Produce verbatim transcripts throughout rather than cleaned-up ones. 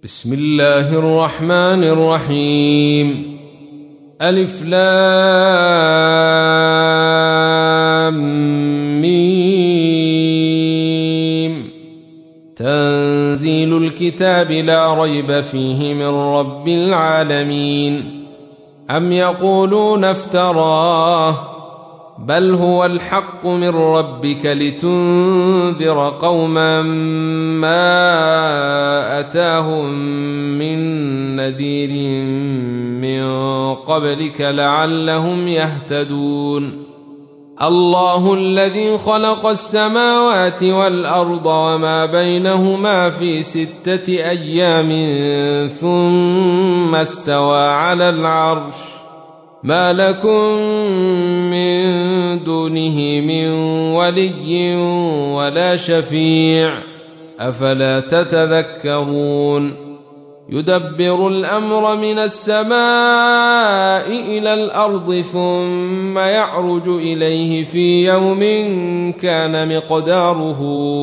بسم الله الرحمن الرحيم. ألف لام ميم. تنزيل الكتاب لا ريب فيه من رب العالمين. أم يقولون افتراه بل هو الحق من ربك لتنذر قوما ما أتاهم من نذير من قبلك لعلهم يهتدون. الله الذي خلق السماوات والأرض وما بينهما في ستة أيام ثم استوى على العرش ما لكم من دونه من ولي ولا شفيع أفلا تتذكرون. يدبر الأمر من السماء إلى الأرض ثم يعرج إليه في يوم كان مقداره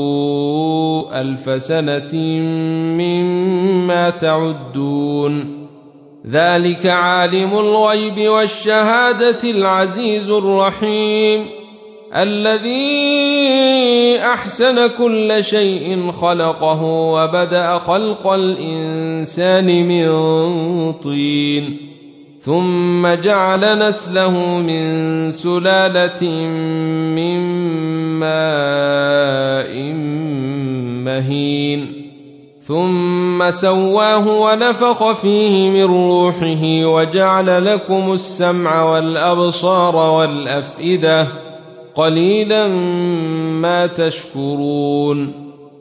ألف سنة مما تعدون. ذلك عالم الغيب والشهادة العزيز الرحيم الذي أحسن كل شيء خلقه وبدأ خلق الإنسان من طين ثم جعل نسله من سلالة من ماء مهين ثم سواه ونفخ فيه من روحه وجعل لكم السمع والأبصار والأفئدة قليلا ما تشكرون.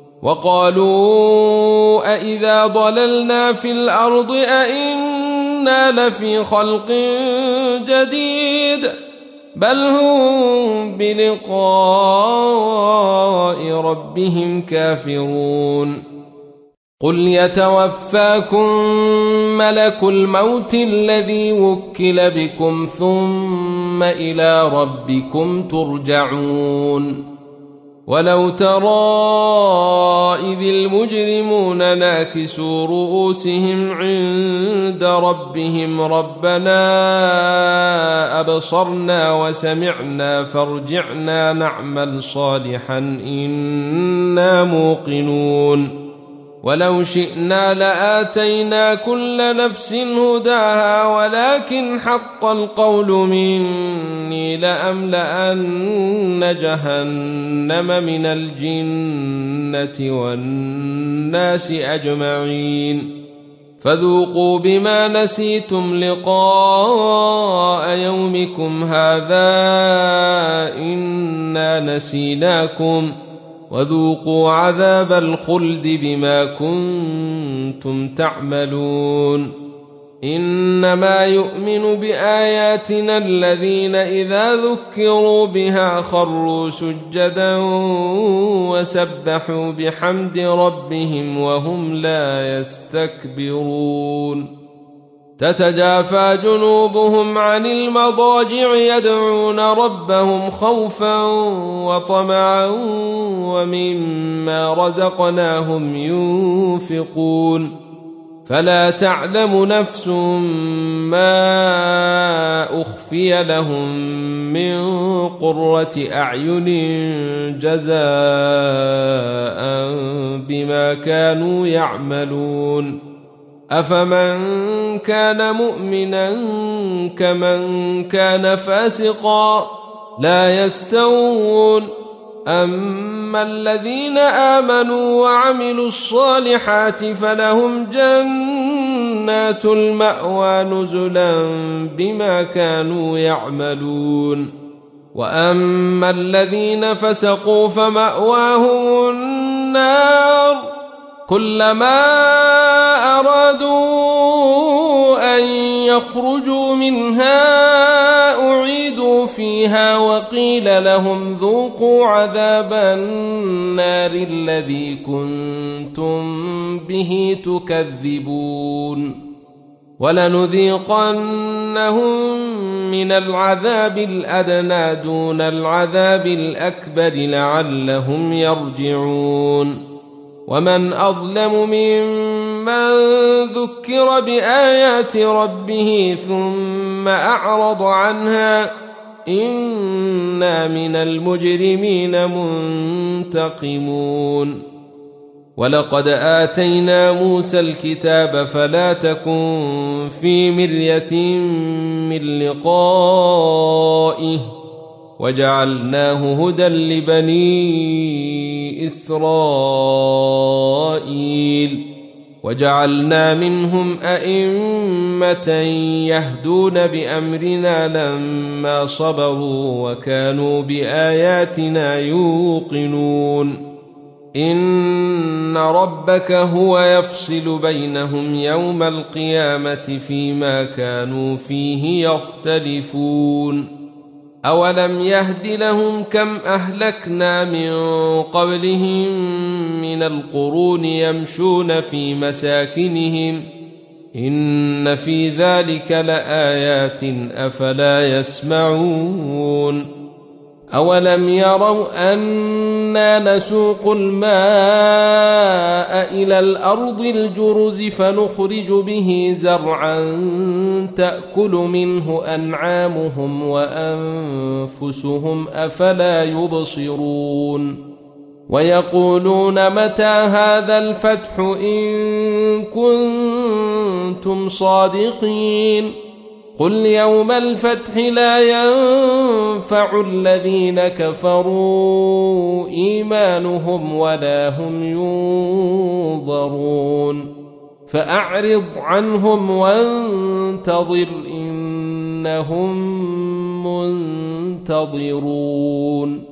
وقالوا أإذا ضللنا في الأرض أإنا لفي خلق جديد بل هم بلقاء ربهم كافرون. قل يتوفاكم ملك الموت الذي وكل بكم ثم إلى ربكم ترجعون. ولو ترى إذ المجرمون ناكسوا رؤوسهم عند ربهم ربنا أبصرنا وسمعنا فارجعنا نعمل صالحا إنا موقنون. ولو شئنا لآتينا كل نفس هداها ولكن حق القول مني لأملأن جهنم من الجنة والناس أجمعين. فذوقوا بما نسيتم لقاء يومكم هذا إنا نسيناكم وذوقوا عذاب الخلد بما كنتم تعملون. إنما يؤمن بآياتنا الذين إذا ذكروا بها خروا سجدا وسبحوا بحمد ربهم وهم لا يستكبرون. تتجافى جنوبهم عن المضاجع يدعون ربهم خوفا وطمعا ومما رزقناهم ينفقون. فلا تعلم نفس ما أخفي لهم من قرة أعين جزاء بما كانوا يعملون. أفمن كان مؤمنا كمن كان فاسقا لا يستوون. أما الذين آمنوا وعملوا الصالحات فلهم جنات المأوى نزلا بما كانوا يعملون. وأما الذين فسقوا فمأواهم النار كلما أرادوا أن يخرجوا منها أعيدوا فيها وقيل لهم ذوقوا عذاب النار الذي كنتم به تكذبون. ولنذيقنهم من العذاب الأدنى دون العذاب الأكبر لعلهم يرجعون. ومن أظلم ممن من ذكر بآيات ربه ثم أعرض عنها إنا من المجرمين منتقمون ولقد آتينا موسى الكتاب فلا تكن في مرية من لقائه وجعلناه هدى لبني إسرائيل وجعلنا منهم أئمة يهدون بأمرنا لما صبروا وكانوا بآياتنا يوقنون إن ربك هو يفصل بينهم يوم القيامة فيما كانوا فيه يختلفون أولم يهد لهم كم أهلكنا من قبلهم من القرون يمشون في مساكنهم إن في ذلك لآيات أفلا يسمعون أولم يروا أنا نسوق الماء إلى الأرض الجرز فنخرج به زرعا تأكل منه أنعامهم وأنفسهم أفلا يبصرون ويقولون متى هذا الفتح إن كنتم صادقين قل يوم الفتح لا ينفع الذين كفروا إيمانهم ولا هم ينظرون فأعرض عنهم وانتظر إنهم منتظرون